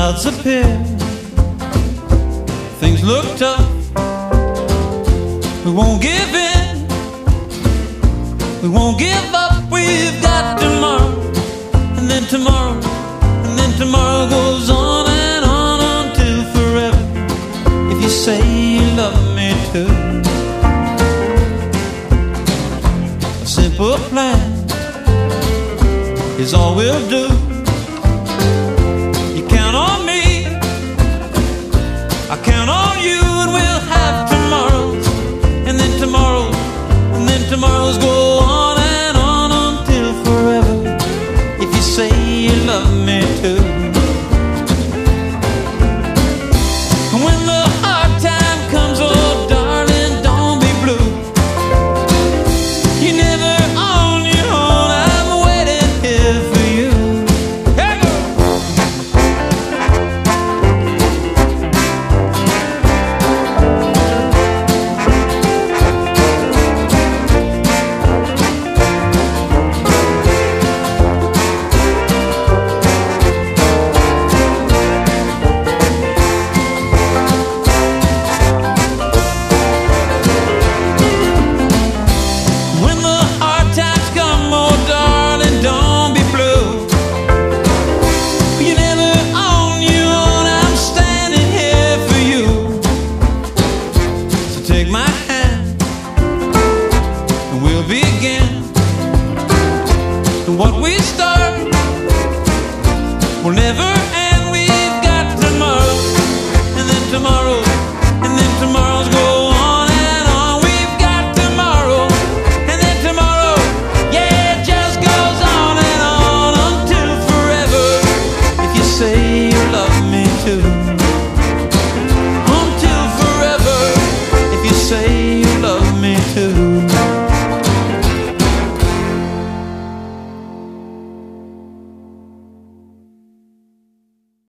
clouds appear, things look tough. We won't give in, we won't give up. We've got tomorrow, and then tomorrow, and then tomorrow goes on and on until forever. If you say you love me too, a simple plan is all we'll do. You count on me, I count on you, and we'll have tomorrows, and then tomorrows, and then tomorrows go on and on until forever. If you say you love me too. And when the hard time comes, oh darling, don't be blue. You're never on your own, I'm waiting here for you. Hey! When the hard times come, oh darling, don't be blue. You're never on your own, I'm standing here for you. So take my hand, and we'll begin. And what we start will never end. We've got tomorrow, and then tomorrow, and then tomorrow's go on and on. We've got tomorrow, and then tomorrow, yeah, it just goes on and on until forever. If you say you love me too, until forever. If you say you love me too.